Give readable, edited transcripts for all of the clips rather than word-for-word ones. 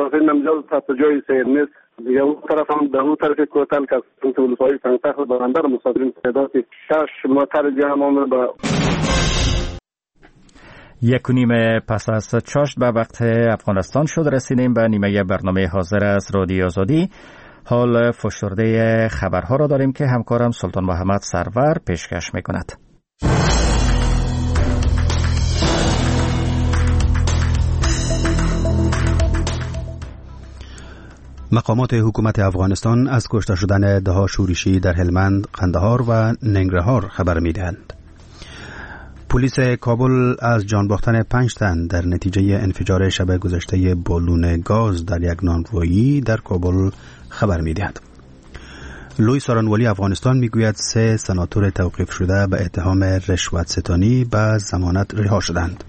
مسافرین نمیجا تا جای سیر نیست. دیگه اون طرف هم به اون طرف کوتل که ولسوالی سنگتخت برندر مسافرین تعداد 6 موتر جمع با 1:30 پس از چاشت به وقت افغانستان شد. رسیدیم به نیمه برنامه حاضر از رادیو آزادی. حال فشرده خبرها را داریم که همکارم سلطان محمد سرور پیشکش میکند. مقامات حکومت افغانستان از کشته شدن ده‌ها شورشی در هلمند، قندهار و ننگرهار خبر می‌دهند. پلیس کابل از جان باختن 5 تن در نتیجه انفجار شب گذشته بالون گاز در یک نانوایی در کابل خبر می‌دهد. لوی سارانوالی افغانستان میگوید 3 سناتور توقیف شده به اتهام رشوت ستانی به ضمانت رها شدند.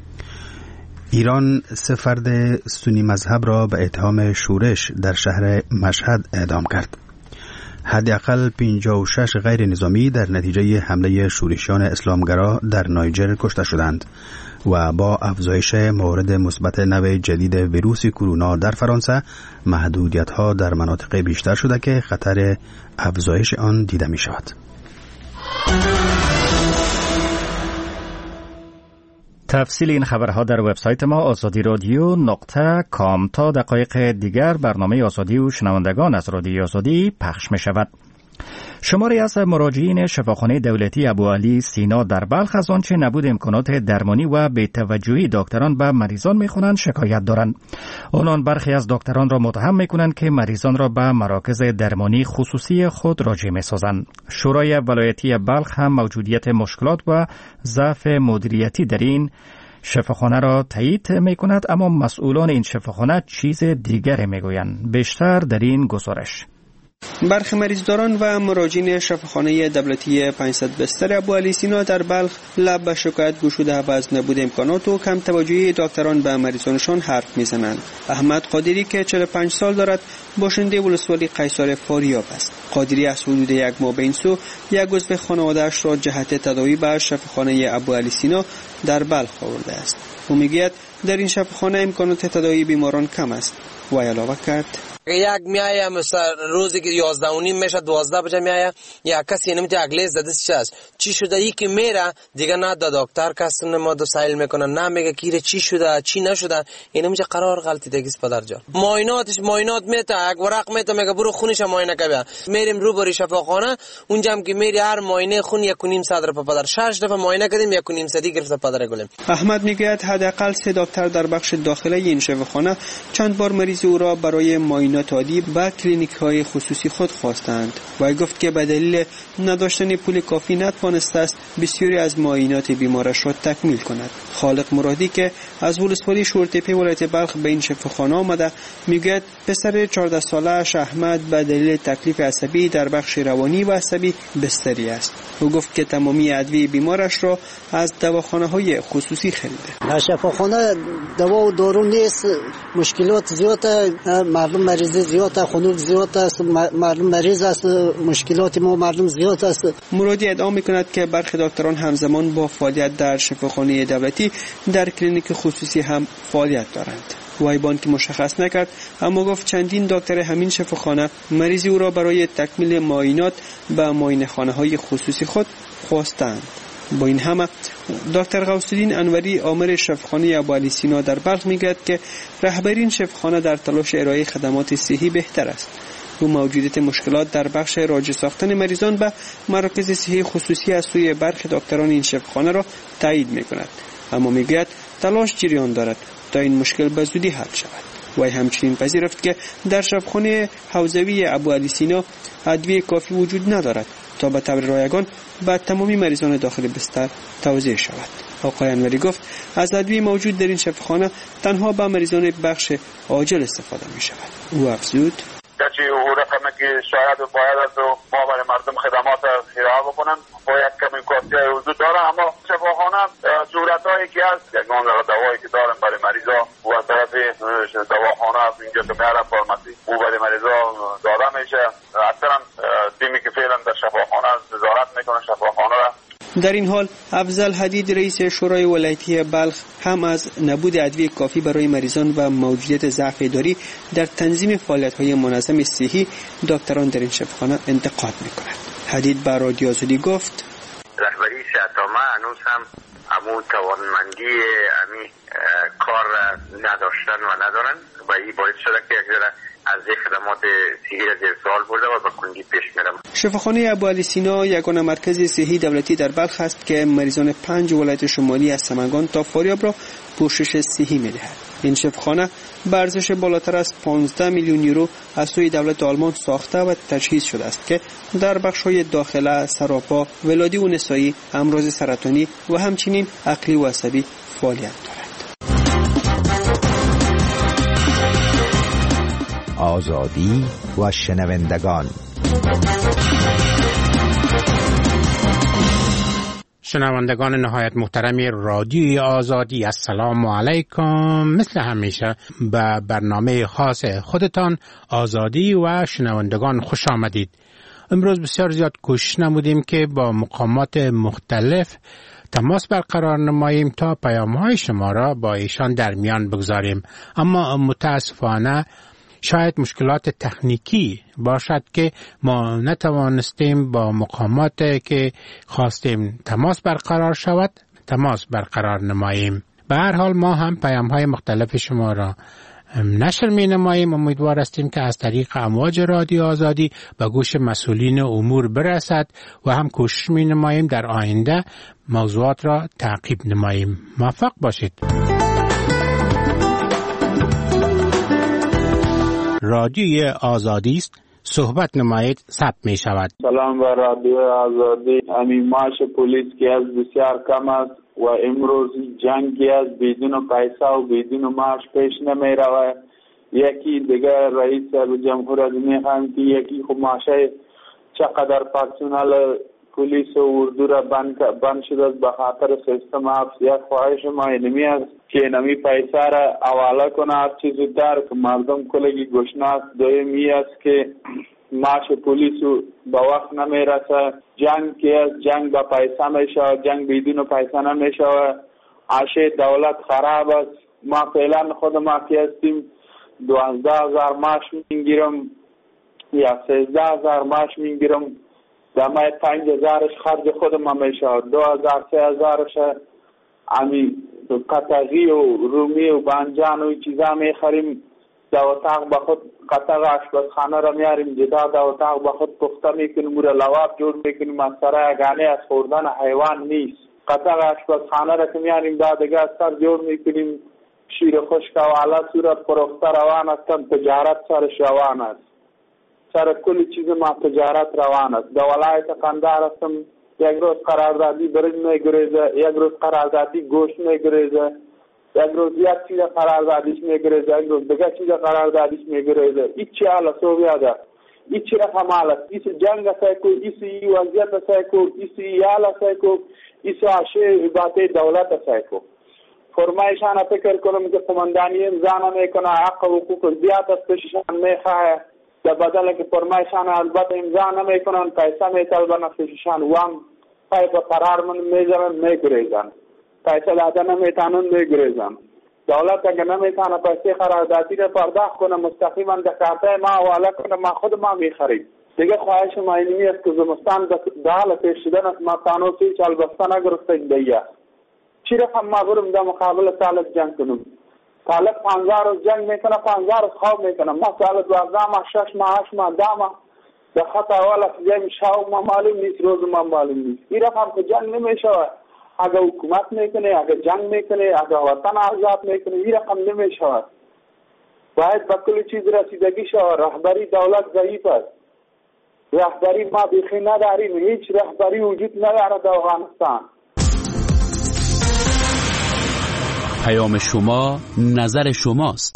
ایران 3 فرد سنی مذهب را به اتهام شورش در شهر مشهد اعدام کرد. حداقل 56 غیر نظامی در نتیجه حمله شورشیان اسلامگرا در نایجر کشته شدند و با افزایش موارد مثبت نوع جدید ویروس کرونا در فرانسه محدودیت‌ها در مناطق بیشتر شده که خطر افزایش آن دیده می‌شود. تفصیل این خبرها در وبسایت ما azadiradyo.com. تا دقایق دیگر برنامه آزادی و شنوندگان از رادیو آزادی پخش می شود. شماری از مراجعین شفاخانه دولتی ابوعلی سینا در بلخ از آنچه نبود امکانات درمانی و بی‌توجهی دکتران به مریضان می‌خوانند شکایت دارند. آنان برخی از دکتران را متهم می‌کنند که مریضان را به مراکز درمانی خصوصی خود راجع می‌سازند. شورای ولایتی بلخ هم موجودیت مشکلات و ضعف مدیریتی در این شفاخانه را تایید می‌کند، اما مسئولان این شفاخانه چیز دیگری می‌گویند. بیشتر در این گزارش. برخی مریضداران و مراجعین شفاخانه دولتی 500 بستر ابوعلی سینا در بلخ لب به شکایت گشوده و از نبود امکانات و کم توجهی دکتران به مریضانشان حرف میزنند. احمد قادری که 45 سال دارد باشنده ولسوالی قیصر فاریاب است. قادری از حدود 1 ماه به این سو یک عضو خانواده‌اش را جهت تداوی به شفاخانه ابوعلی سینا در بلخ آورده است. او میگوید در این شفاخانه امکانات تداوی بیماران کم است و علاوه کرد: یک میایه مثلا روزی که 11:30 میشه 12 بجه میایه، یک کسی نمیتونه اگلیز زده چی شده ای که میره دیگه نه دکتر کس ما دو سایل میکنه نه میگه کی چی شده چی نشده. این میشه قرار غلطی دیگه پدر جان. معاینات میته یک ورق میته میگه برو خونش معاینه کنه. میریم رو بری شفاخانه اونجا هم که میری هر معاینه خون 1.5 ساعت رو پدر 6 دفعه معاینه کردیم 1.5 ساعتی گرفته پدر گلم. احمد میگه حداقل 3 دکتر در بخش داخلی این شفاخانه چند بار مریض او را برای معاینات عادی به کلینیک‌های خصوصی خود خواستند و گفت که به دلیل نداشتن پول کافی نتوانسته است بسیاری از معاینات بیمارش را تکمیل کند. خالق مرادی که از ولسوالی شورتپه ولایت بلخ به این شفاخانه آمده میگوید پسر 14 ساله‌اش احمد به دلیل تکلیف عصبی در بخش روانی و عصبی بستری است. او گفت که تمامی ادویه بیمارش را از دواخانه‌های خصوصی خریده. در شفاخانه دوا و دارو نیست، مشکلات زیاده، مردم مریض زیاده، خنک زیاده است، مردم مریض است، مشکلات ما مردم زیاد است. مرادی ادعا می‌کند که برخی دکتران همزمان با فعالیت در شفاخانه دولتی در کلینیک خصوصی هم فعالیت دارند. وی بانکی مشخص نکرد، اما گفت چندین دکتر همین شفاخانه مریضی او را برای تکمیل معاینات به معاینه‌خانه‌های خصوصی خود خواستند. با این همه دکتر غوث‌الدین انوری آمر شفاخانه ابوعلی سینا در بلخ میگوید که رهبری این شفاخانه در تلاش ارائه خدمات صحی بهتر است. او موجودیت مشکلات در بخش راجع ساختن مریضان به مراکز صحی خصوصی از سوی برخی دکتران این شفاخانه را تایید میکند، اما میگوید تلاش جریان دارد تا این مشکل به زودی حل شود. وی همچنین پذیرفت که در شفاخانه حوزوی ابوعلی سینا ادویه کافی وجود ندارد تا به طور رایگان به تمامی مریضان داخل بستر توزیع شود. آقای انوری گفت از ادویه موجود در این شفاخانه تنها به مریضان بخش عاجل استفاده می شود. او افزود: کسی او رقمه که شاید و باید است و ما برای مردم خدمات ارائه بکنن باید کمی کاستی وجود داره، اما شفاخانه صورتهایی که هست یگان دوایی که دارن برای مریضا و از طرف دواخانه اینجا که میارن فارماسی او برای مریضا داده میشه. اکثرا تیمی که فعلا در شفاخانه نظارت میکنه شفاخانه را. در این حال افضل حدید رئیس شورای ولایتی بلخ هم از نبود ادویه کافی برای مریضان و موجودیت ضعف اداری در تنظیم فعالیت‌های منظم صحی دکتران در این شفاخانه انتقاد می‌کند. حدید بر رادیو آزادی گفت رهبری شهرنامه هنوز هم همون توانمندی کار نداشتن و ندارن و این باعث شده که از خدمات صحی زیر سوال برده و به کندی پیش میرم. شفاخانه ابوعلی سینا یگانه مرکز صحی دولتی در بلخ است که مریضان 5 ولایت شمالی از سمنگان تا فاریاب را پوشش صحی می‌دهد. این شفاخانه به ارزش بالاتر از 15 میلیون یورو از سوی دولت آلمان ساخته و تجهیز شده است که در بخش‌های داخله، سراپا، ولادی و نسایی، امراض سرطانی و همچنین عقلی و عصبی فعالیت دارد. آزادی و شنوندگان. شنوندگان نهایت محترم رادیوی آزادی، السلام علیکم. مثل همیشه به برنامه خاص خودتان آزادی و شنوندگان خوش آمدید. امروز بسیار زیاد کوشش نمودیم که با مقامات مختلف تماس برقرار نماییم تا پیام‌های شما را با ایشان در میان بگذاریم، اما متاسفانه شاید مشکلات تکنیکی باشد که ما نتوانستیم با مقامات که خواستیم تماس برقرار شود تماس برقرار نماییم. به هر حال ما هم پیام‌های مختلف شما را نشر می نماییم. امیدوار هستیم که از طریق امواج رادیو آزادی به گوش مسئولین امور برسد و هم کوشش می نماییم در آینده موضوعات را تعقیب نماییم. موفق باشید. رادیوی آزادی است، صحبت نمایید، ثبت می شود. سلام به رادیو آزادی. معاش پلیس که از بسیار کم است و امروز جنگی از بدون پیسه و بدون معاش پیش نمی رود. یکی دیگر رئیس جمهوریت میخواهند که یکی خب معاشه چقدر پرسنل پلیس و اردو را بند شده است به خاطر سیستم حفظیت. خواهش ما اینمی است که نمی پیسه را حواله کنه هر چیز زودتر که مردم کلگی گشناست. دومی است که معاش پلیس به وقت نمی رسه. جنگ که از جنگ به پیسه می شود، جنگ بدون پیسه نمی شود. عشه دولت خراب است. ما فعلا خود ما که هستیم 12,000 معاش میگیرم یا 13,000 معاش میگیرم. دمای 5,000 خرج خود ما می شود. 2,000 3,000 قطعی و رومی و بانجان و این چیزا می خریم. در اتاق به خود قطع آشپزخانه را میاریم جدا، در اتاق به خود پخته میکنیم و لواب جور میکنیم. از سر یگانه از خوردن حیوان نیست. قطع آشپزخانه را که میاریم بعد از سر جور میکنیم. شیر خشک و علا صورت پرخته روان است. تجارت سرش روان است. سر کل چیز ما تجارت روان است. در ولایت قندهار هستم. یک روز قراردادی برنج میگریزه، یک روز قراردادی گوشت میگریزه، یک روز یک چیز قراردادیش میگریزه، یک روز دیگه چیز قراردادیش میگریزه. این چی حالا سویاده؟ این چی رقم حالا؟ ایس جنگ سایکو، ایسی وضعیت سایکو، ایسی حالا سایکو، ایسی عشه باته دولت سایکو. فرمایشان فکر کنم که قماندانی امضا نمیکنه، حق و حقوق زیاد است پیششان میخواه. در بدل که فرمایشان البته امضا نمیکنن، پیسه میطلبن پیششان وام پای به قرار من میذارن میگریزن. پیسه داده نمیتونن میگریزن. دولت اگر نمیتونه پیسه قراردادی را پرداخت کنه مستقیما در کارت ما حواله کنه، ما خود ما میخریم. دیگه خواهش ما اینمی است که زمستان در حال پیش شدن است. ما تانو 3 سال بسته نگرفته دیگه. چی رقم ما برم در مقابل طالب جنگ کنم؟ طالب 50 روز جنگ میکنه، 50 روز خواب میکنه. ما طالب 12 ماه 6 ماه 8 ماه 10 ماه در خط اول از شاو ما معلوم نیست، روز ما معلوم نیست. این رقم که جنگ نمیشود. اگر حکومت میکنه، اگر جنگ میکنه، اگر وطن آزاد میکنه، این رقم نمیشود. باید به کل چیز رسیدگی شود. رهبری دولت ضعیف است. رهبری ما بیخی نداریم. هیچ رهبری وجود نداره در افغانستان. پیام شما نظر شماست.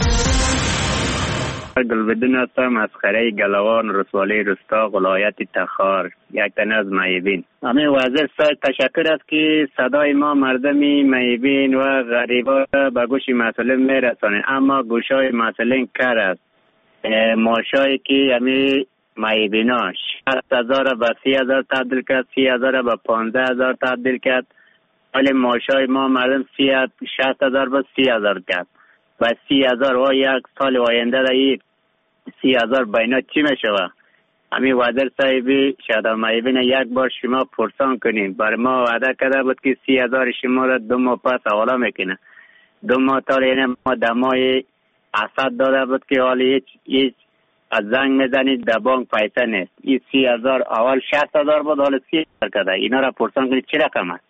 گلبدین هستم از خره گلوان رسوالی رستاق ولایت تخار، یک تنه از معیبین. همه وزیر صاحب تشکر است که صدای ما مردمی معیبین و غریبا به گوش مسئولین میرسانه، اما گوشای مسئولین کر است. ماشایی که همه معیبینا 60,000 به 30,000 تبدیل کرد، 30,000 به 15,000 تبدیل کرد. ولی معاشای ما مردم 60,000 به 30,000 کرد و 30,000 و یک سال آینده را این 30,000 بینا چی میشوه؟ همین وزیر صاحبی شاید معیبین یک بار شما پرسان کنیم. برای ما وعده کرده بود که 30,000 شما را 2 ماه پس حواله میکنه. 2 ماه تا یعنی ما دمای اسد داده بود که حالا هیچ از زنگ میزنید در بانک پیسه نیست. این 30,000 اول 60,000 بود، حالا 30,000 کرده. اینا را پرسان کنید چی رقم است؟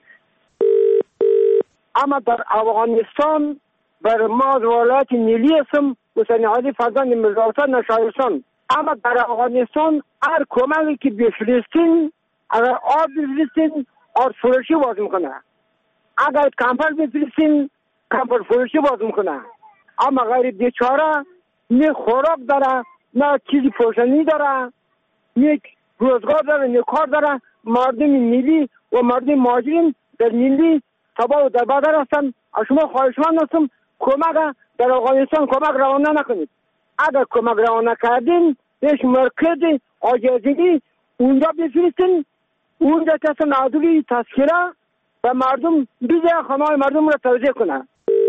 اما در افغانستان بر ما ولایت نیلی هستم، حسین علی فرزند مرزاحسن نشایستان. اما در افغانستان هر کمکی که بفرستین، اگر آب بفرستین آب فروشی باز میکنه، اگر کمپر بفرستین کمپر فروشی باز میکنه. اما غیر بیچاره نه خوراک داره، نه چیزی پوشانی داره، نه روزگار داره، نه کار داره. مردم نیلی و مردم مهاجرین در نیلی تباه و در بدر هستن. از شما خواهشمند هستم کمک در افغانستان کمک روانه نکنید. اگر کمک روانه کردین هیچ مرکز آجازگی اونجا بفرستین، اونجا کسی نادولی تذکره و مردم بیزه خانه مردم را توجیه کنه.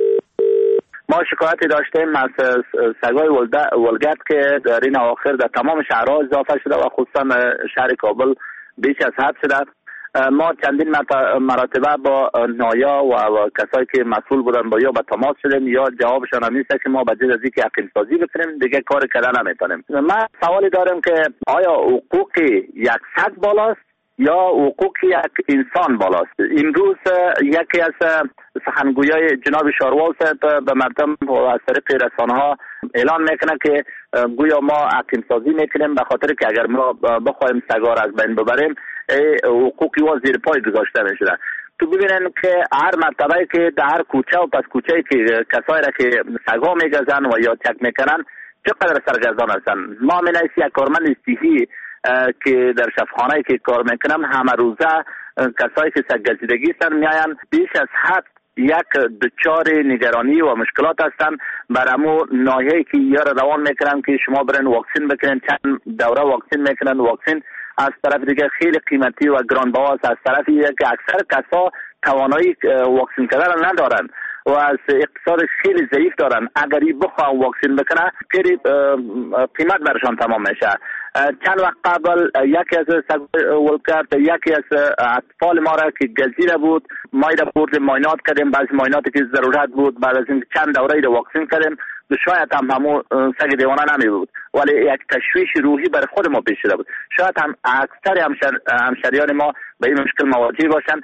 ما شکایتی داشتیم از سگای ولگرد که در این آخر در تمام شهرها اضافه شده و خصوصا شهر کابل بیش از حد شده. ما چندین مراتبه با نایا و کسایی که مسئول بودن با یا به تماس شدیم یا جوابشان همیشه که ما به جز از اینکه حقیم سازی بکنیم دیگه کار کردن نمیتونیم. من سوالی دارم که آیا حقوق یک سگ بالاست یا حقوق یک انسان بالاست؟ امروز یکی از سخنگویای جناب شاروال صاحب به مردم از طریق رسانه‌ها اعلان میکنه که گویا ما حقیم سازی میکنیم به خاطر که اگر ما بخوایم سگا را از بین ببریم حقوقی و زیر پای گذاشته میشده. تو ببینن که هر مرتبه که در هر کوچه و پس کوچه که کسایی را که سگا میگزن و یا چک میکنن چقدر سرگردان هستن. ما منعیس یک کارمند صحی که در شفاخانه که کار میکنم همه روزه کسایی که سگ‌گزیدگی هستن میاین بیش از حد یک دچار نگرانی و مشکلات هستن. برامو ناحیه‌ای که یار روان میکنن که شما برن واکسین بکنن، چند دوره واکسین میکنن. واکسین از طرف دیگه خیلی قیمتی و گرانبها است. از طرفی که اکثر کسا توانایی واکسین کردن ندارن و از اقتصاد خیلی ضعیف دارن. اگر بخوام واکسین بکنه خیلی قیمت برشان تمام میشه. چند وقت قبل یکی از ولکرد یکی از اطفال ما را که گزیده بود ما را برد ماینات کردیم. بعضی مایناتی که ضرورت بود بعد از این چند دوره را واکسین کردیم. شاید هم همون سگ دیوانه نمی بود ولی یک تشویش روحی برای خود ما پیش شده بود. شاید هم اکثر همشریان ما به این مشکل مواجه باشند.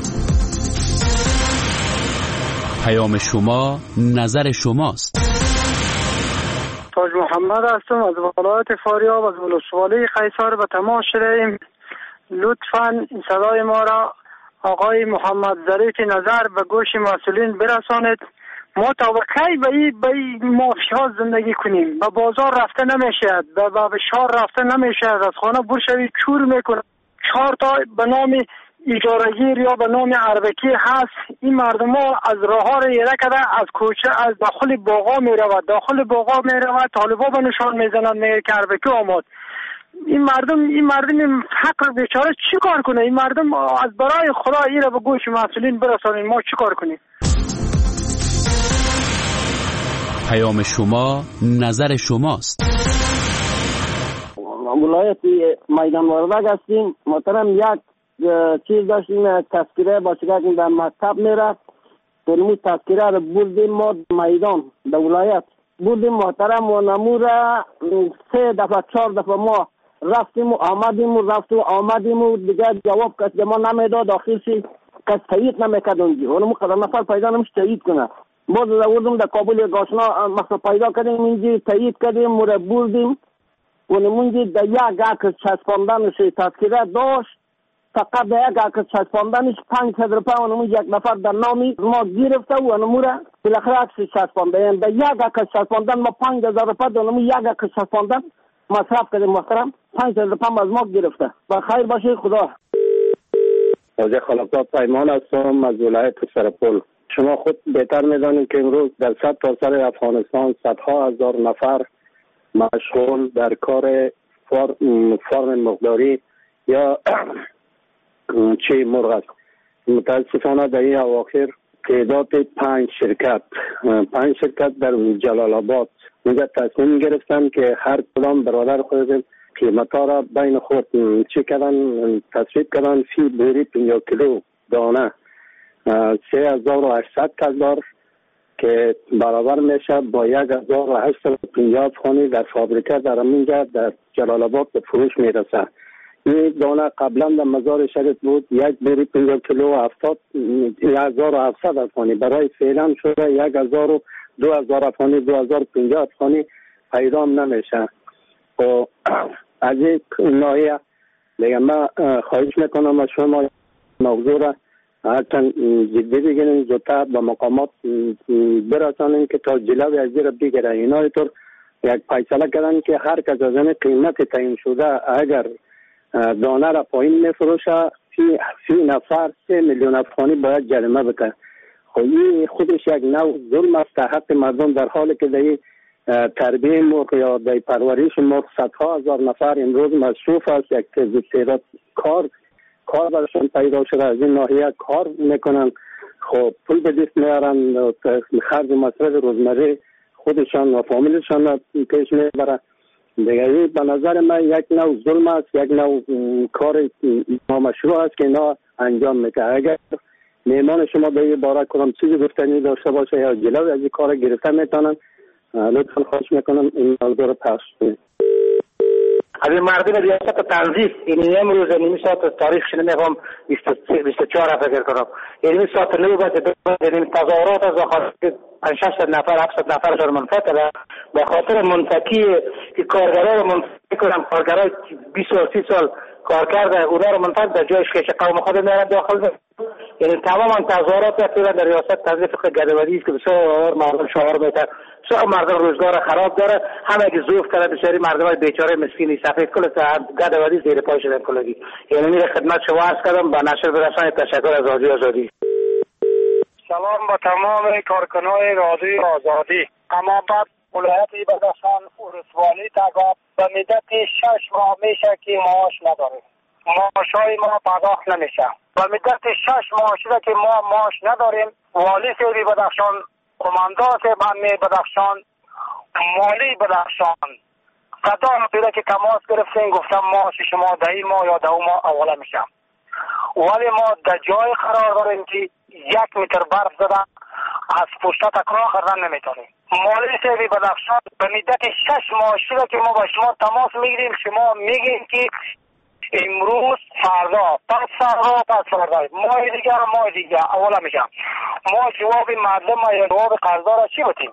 پیام شما نظر شماست. تاج محمد هستم از ولایت فاریاب از ولسوالی قیصر به تماس شدیم. لطفاً صدای ما را آقای محمد ظریف نظر به گوش مسئولین برسانید. ما تا کی به این مافیا زندگی کنیم؟ به بازار رفته نمیشه، به شهر رفته نمیشه، از خانه برشوی چور میکنه. 4 تا به نام اجاره‌گیر یا به نام اربکی هست. این مردم ها از راه ها را یره کرده از کوچه از داخل باغا می رود، داخل باغا می رود، طالبا به نشان میزنند میگه که اربکی آمد. این مردم فقر بیچاره چی کار کنه؟ این مردم از برای خدا این را به گوش مسئولین برسانید. ما چی کار کنیم؟ پیام شما نظر شماست. ولایت میدان وردگ هستیم. محترم یک چیز داشتیم تذکره با شکر در مکتب میرفت ترمو تذکره رو بردیم ما میدان در ولایت بردیم محترم و نموره 3 دفعه 4 دفعه ما رفتیم و آمدیم و دیگه جواب کسی ما نمیداد. آخرش کس تایید نمیکرد اونجا اونمو قدر نفر پیدا نمیشه تایید کنه. باز دوردم در کابل یک آشنا مقصد پیدا کردیم اینجا تایید کردیم مورا بردیم اونمونجا در یک عکس چسباندنش تذکره داشت. فقط در یک عکس چسباندنش 500 روپیه اونمون یک نفر در نامی ما گرفته و اونمورا بالاخره عکس چسبانده. در یک عکس چسباندن ما 5000 روپیه اونمون یک عکس چسباندن مصرف کردیم محترم. 500 روپیه از ما گرفته. و خیر باشه خدا. حاجی خلقزاد پیمان هستم از ولایت سرپل. شما خود بهتر میدانید که امروز در سرتاسر افغانستان صدها هزار نفر مشغول در کار فارم مقداری یا چه مرغ است. متاسفانه در این اواخر تعداد 5 شرکت در جلال آباد اینجا تصمیم گرفتن که هر کدام برادر خود قیمت ها را بین خود چه کردن تصویب کردن. فی بوری 50 کیلو دانه 3800 $، که برابر میشه با 1850 افغانی در فابریکه در اینجا در جلال آباد به فروش میرسه. این دانه قبلا در مزار شریف بود، یک بوری 50 کیلو 1700 افغانی، برای فعلا شده 2000 افغانی 2050 افغانی پیدا نمیشه. و از این ناحیه دیگه من خواهش میکنم از شما موضوع را هرچند جدی بگیرین، زودتر به مقامات برسانین که تا جلوی از زیر بگیره. اینا اینطور یک فیصله کردن که هر کس از این قیمت تعیین شده اگر دانه را پایین میفروشه فی نفر 3 میلیون افغانی باید جریمه بده. خب این خودش یک نوع ظلم است حق مردم، در حالی که در تربیه مرغ یا در پرورش مرغ صدها هزار نفر امروز مصروف است. یک تعداد کار برشان پیدا شده، از این ناحیه کار میکنن، خب پول به دست میارن، خرج مصرف روزمره خودشان و فامیلشان پیش میبرن. دیگه به نظر من یک نوع ظلم است، یک نوع کار نامشروع است که اینا انجام میده. اگر میمان شما به این باره کدام چیزی گفتنی داشته باشه یا جلوی از این کار گرفته میتونن، لطفا خواهش میکنم این موضوع رو پخش کنید. از این مردم ریاست تنظیف این امروز نیمی ساعت تاریخش نمیخوام 24 فکر کنم، نیمی ساعت نو باید این تظاهرات از خاطر 500 نفر 700 نفرشان منفعل به خاطر منفکی که کارگرها رو منفعل کنم، کارگرها 20 و 30 سال کار کرده اونا رو منفعل در جایش که قوم خود میارن داخل. یعنی تمام تظاهرات رفتن در ریاست تنظیف گدوادی است که بسیار مردم شعار میتر، بسیار مردم روزگار خراب داره، همه که ذوق کرده بسیاری مردم های بیچاره مسکینی سفید کل گدوادی زیر پای شدن کلگی. یعنی میره خدمت شما عرض کردم، با نشر برسانید. تشکر از رادیو آزادی. سلام با تمام کارکنان رادیو آزادی. اما بعد ولایت بدخشان ولسوالی تگاب به مدت 6 ماه میشه که معاش نداره، معاشای ما پرداخت نمیشه. و مدت 6 ماه شده که ما معاش نداریم. والی سیری بدخشان، کماندار بنی بدخشان، مالی بدخشان صدا پیدا که تماس گرفتیم، گفتم معاش شما در این ماه یا در اون ماه اوله میشه. ولی ما در جای قرار داریم که 1 متر برف زدن از پشت تکرار کردن نمیتونیم. مالی سیری بدخشان به مدت 6 ماه شده که ما با شما تماس میگیریم، شما میگیم که امروز فردا پس فردا ماه دیگه اولا میشم. ما جواب مردم یا جواب قرضدار چی بودیم؟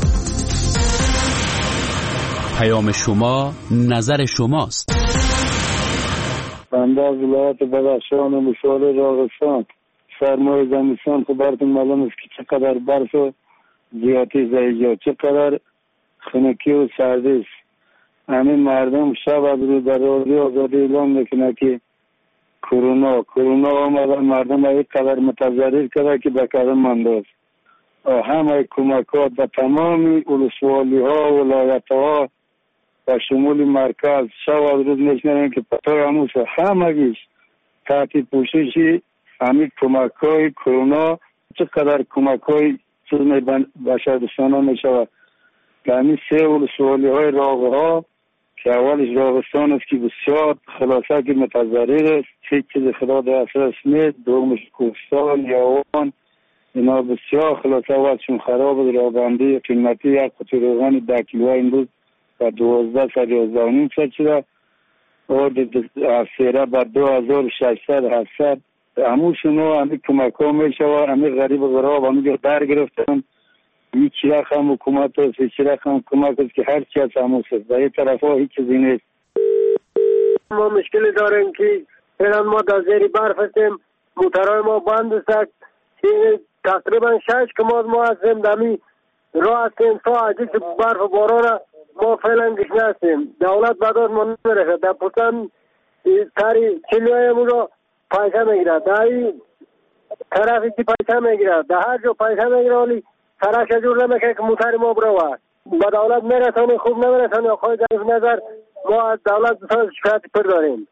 پیام شما نظر شماست. بنده از ولایت بدخشان و مشوار راغستان. سرمای زمستان که براتون معلوم است که چقدر برف و زیادی زیجا، چقدر خنکی و سردی است. همین مردم شب از رو در رادیو آزادی اعلام میکنه که کرونا آمده، مردم های قدر متضرر کرده که به قدم مانده است. همه کمکات به تمام ولسوالی ها و ولایت ها و شمول مرکز شب از روز میشنن که پتر هموش همگیش تحت پوشش همین کمک های کرونا چقدر کمک های چیز بشردستان میشود. که همین 3 ولسوالی های راغه ها که اولش راغستان است که بسیار خلاصه که متضرر است، هیچ چیز خدا دسترس نیست. دومش کوهستان یاوان اینا بسیار خلاصه وضعشون خراب است. رابندی قیمتی یک قطعه روغن 10 کیلو امروز و 12 شده و از سیره به 2600 هموشون ها همین کمک ها میشه و همین غریب و غراب همین در گرفتن. هیچ رقم حکومت است، هیچ رقم کمک است که هر چی از هموش است. در این طرف ها هیچ چیزی نیست. ما مشکلی داریم که فعلا ما در زیر برف هستیم، موترهای ما بند است. تقریبا 6 کماد ما هستیم دمی راه هستیم تا عجیز برف و باران را ما فعلا گشنه هستیم. دولت بداد ما نمیرسه. در پوتن تاری چلیهای مو را پیسه میگیره، در این طرفی که پیسه میگیره، در هر جا پیسه میگیره، ولی سرش جور نمیکنه که موتر ما بروه. به دولت میرسانه خوب نمیرسانه. خواهی در نظر ما از دولت بسیار شکایت پر داریم.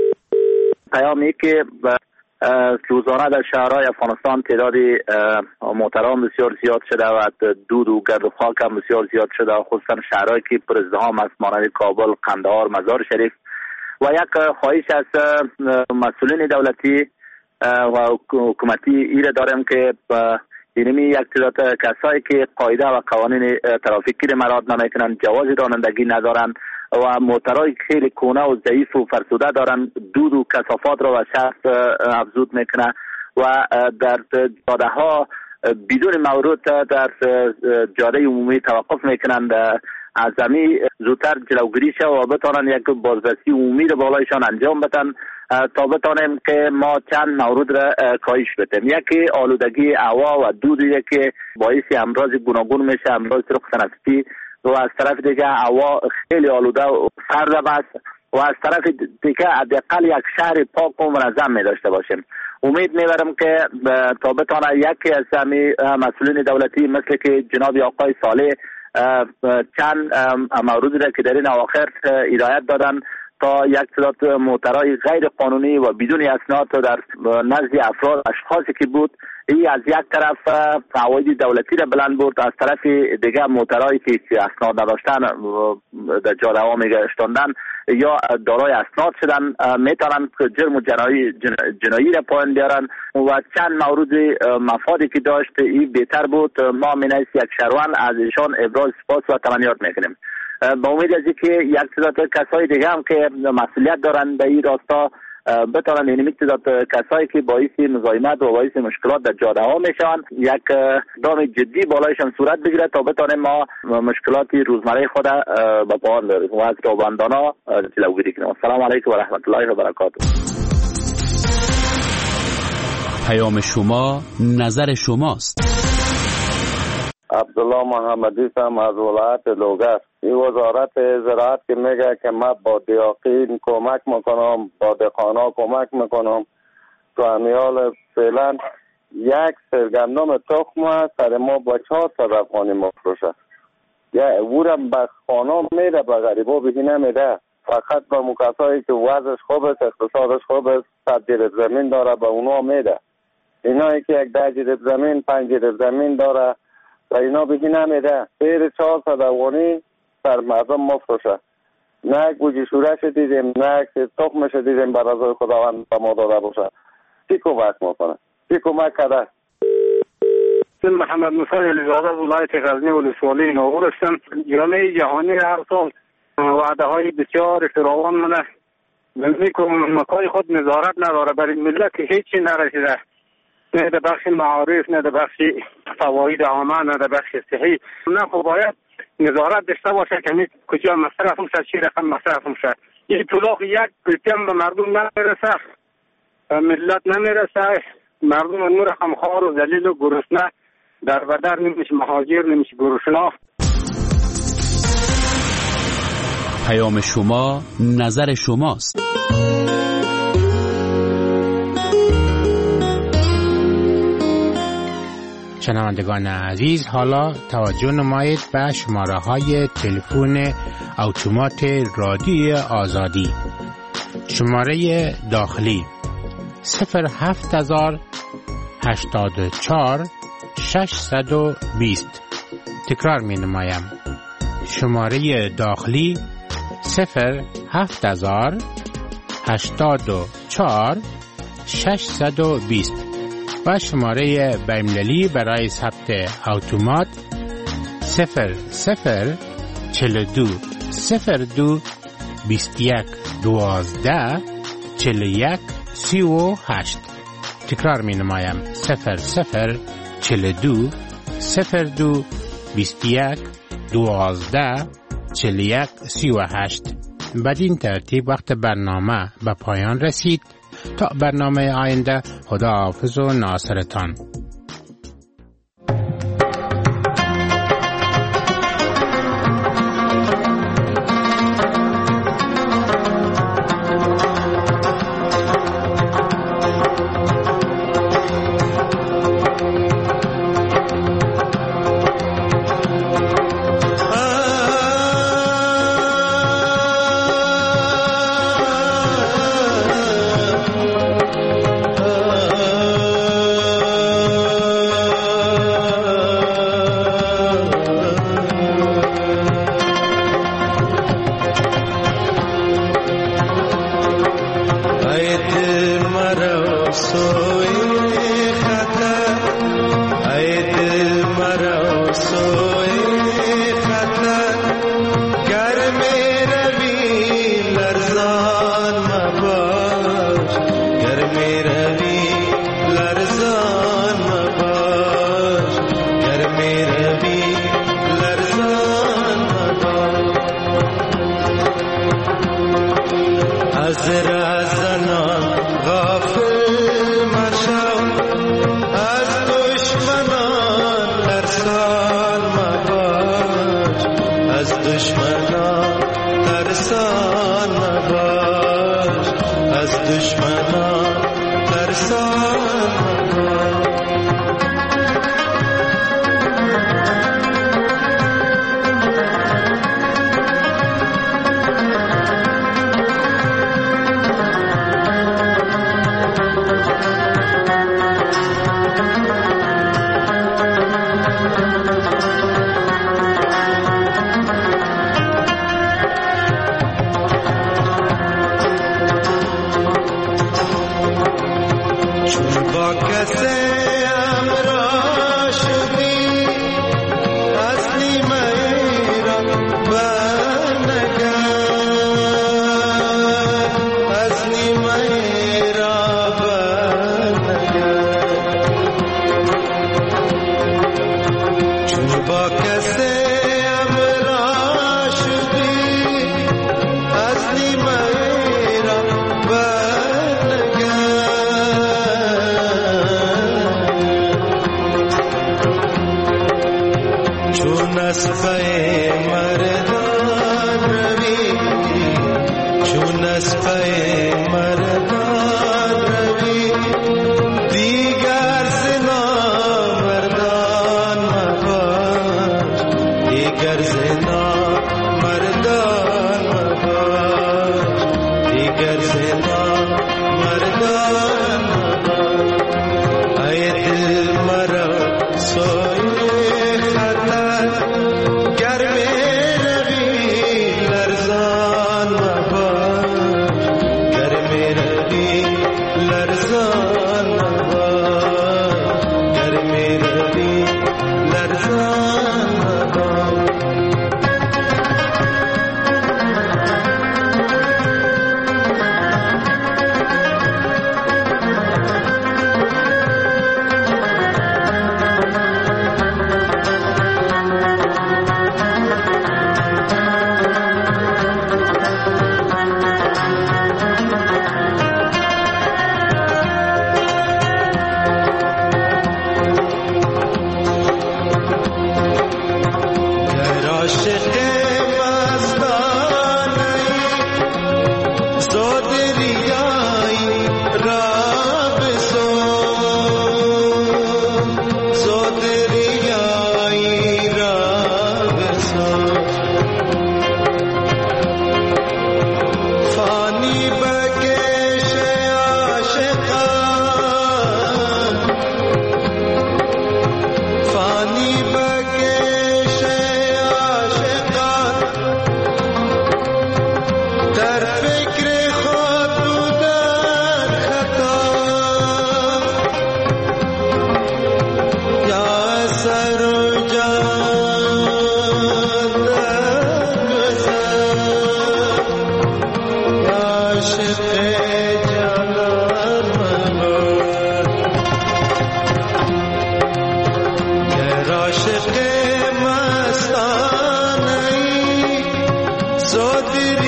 پیامی که روزانه در شهرهای افغانستان تعداد موتران بسیار زیاد شده و دود و گرد و خاک هم بسیار زیاد شده، خصوصا شهرهایی که پر ازدحام است مانند کابل، قندهار، مزار شریف. و یک خواهش از مسئولین دولتی و حکومتی ایره دارم که اینمی یک تعداد کسایی که قاعده و قوانین ترافیکی را مراعات نمیکنند، جواز رانندگی ندارند و موترهای خیلی کهنه و ضعیف و فرسوده دارند، دود و کثافات را و شخص افزود میکنه و در جاده ها بدون مورد در جاده عمومی توقف میکنند. از زمین زودتر جلوگیری شود و بتانند یک بازرسی عمومی را بالایشان انجام بدن تا بتانیم که ما چند مورد را کاهش بدیم. یکی آلودگی هوا و دود، یکی باعث امراض گوناگون میشه، امراض سرخ تنفسی، و از طرف دیگه هوا خیلی آلوده و سرد است و از طرف دیگه حداقل یک شهر پاک و منظم می داشته باشیم. امید میبرم که تا بتانه یکی از همین مسئولین دولتی مثل که جناب آقای صالح چند مورد را که در این اواخر هدایت دادن تا یک تعداد موترهای غیر قانونی و بدون اسناد در نزد افراد اشخاصی که بود، این از یک طرف قواعد دولتی را بلند برد، از طرف دیگر موترهایی که اسناد نداشتن در جاده ها میگشتاندن یا دارای اسناد شدن میتونن جرم و جنایی را پایان بیارن و چند مورد مفادی که داشت این بهتر بود. ما منیس یک شهروند از ایشان ابراز سپاس و تمنیات میکنیم. با امید از اینکه یک تعداد کسای دیگه هم که مسئولیت دارن به این راستا بتونن این تعداد کسایی که باعث مزاحمت و باعث مشکلات در جاده ها میشن یک اقدام جدی بالایشان صورت بگیره تا بتونیم ما مشکلات روزمره خود به پایان برسونیم و از رابندانا جلوگیری کنیم. السلام علیکم و رحمت الله و برکاته. پیام شما نظر شماست. عبدالله محمدی هم از ولایت لوگر. این وزارت زراعت که میگه که من با دیاقین کمک میکنم، با دهقانا کمک میکنم، تو امیال فعلا یک سرگندم تخم سر ما با 400 افغانی مفروشه. یا اورم به خانه میده، به غریبا بهی نمیده، فقط به مکسایی که وضعش خوب است، اقتصادش خوب است، 100 جریب زمین داره به اونا میده. اینایی که یک 10 جریب زمین 5 جریب زمین داره و اینا بهی نمیده، غیر 400 افغانی سر مردم مفروشه. نه گوجه شورش دیدیم، نه تخمش دیدیم بر رضای خداوند به ما داده باشه. چی کمک میکنه؟ چی کمک کرده؟ من محمد موسی علیزاده ولایت غزنی ولسوالی ناغور هستم. جامعه جهانی هر سال وعده های بسیار فراوان منه مکای خود نظارت نداره، برای ملت که هیچی نرسیده، نه در بخش معارف، نه در بخش فواید عامه، نه در بخش صحی. نه خب باید نظارت داشته باشه که کجا مصرف میشه، چی رقم مصرف میشه. این طلاق یک پرتیم به مردم نمیرسه، ملت نمیرسه، مردم نور خمخوار و ذلیل و گرسنه در بدر نمیشه، مهاجر نمیشه، گرسنه. پیام شما نظر شماست. شنوندگان عزیز، حالا توجه نمایید به شماره های تلفن اتومات رادیوی آزادی. شماره داخلی 07084 620. تکرار می نمایم. شماره داخلی 07084 620 و شماره بین‌المللی برای ثبت اتومات 0042 02 21 12 41 38. تکرار می نمایم 0042 02 21 12 41 38. بدین ترتیب وقت برنامه به پایان رسید. تا برنامه آینده، خداحافظ و ناصرتان. سوی خطر ای دل مرا سوی خطر گر می روی لرزان مباش گر می روی لرزان مباش گر می روی لرزان مباش از رازنان غافل مشو از دشمنان ترسان مباش از دشمنان ترسان مباش از دشمنان ترسان مباش عاشق مستانه‌ای زود